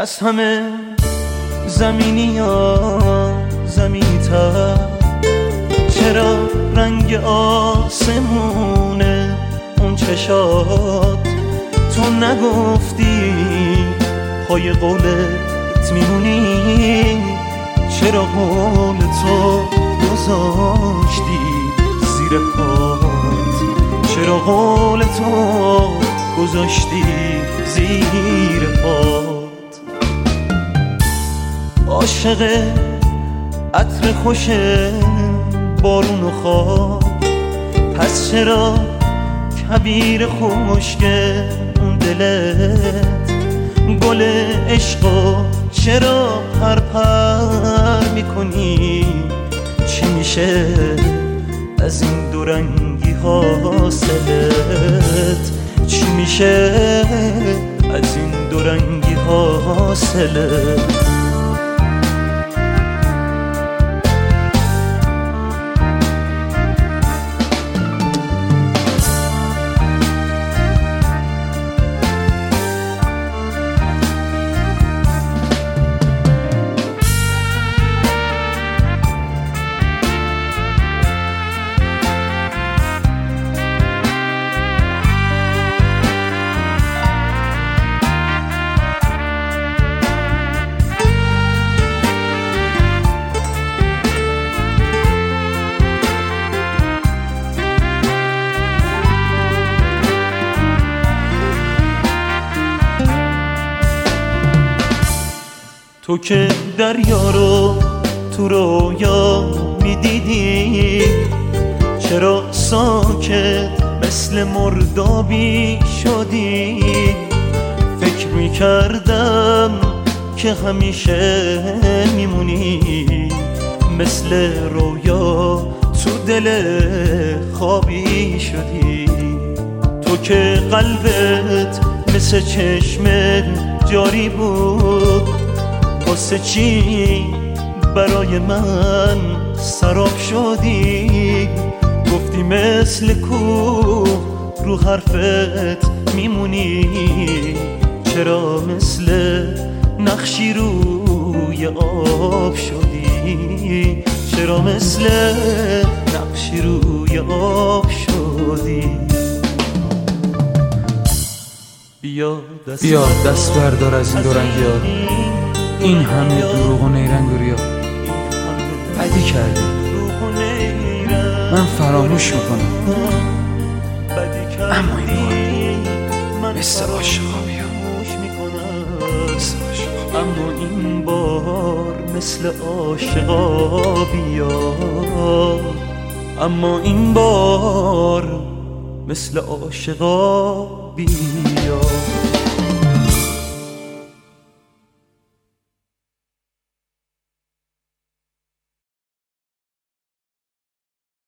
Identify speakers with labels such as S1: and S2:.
S1: از همه زمینی یا زمینی تر، چرا رنگ آسمونه اون چشات؟ تو نگفتی پای قولت میمونی، چرا قول تو گذاشتی زیر پات؟ چرا قول تو گذاشتی زیر پات؟ عاشق عطر خوش بارون و خواب، پس چرا کبیر خشک اون دلت؟ گل عشقو چرا پرپر میکنی؟ چی میشه از این دورنگی حاصلت؟ چی میشه از این دورنگی حاصلت؟ تو که دریا رو تو رویا میدیدی، چرا ساکت مثل مردابی شدی؟ فکر میکردم که همیشه میمونی، مثل رویا تو دل خوابی شدی. تو که قلبت مثل چشم جاری بود، واسه چی برای من سراب شدی؟ گفتی مثل کوه رو حرفت میمونی، چرا مثل نقشی روی آب شدی؟ چرا مثل نقشی روی آب شدی؟ بیا دست بردار از این دورنگی ها، این همه دروغ و نیرنگ و ریا. بدی کردی، من فراموش میکنم، اما این بار مثل عاشقا بیا، اما این بار مثل عاشقا بیا، اما این بار مثل عاشقا بیا.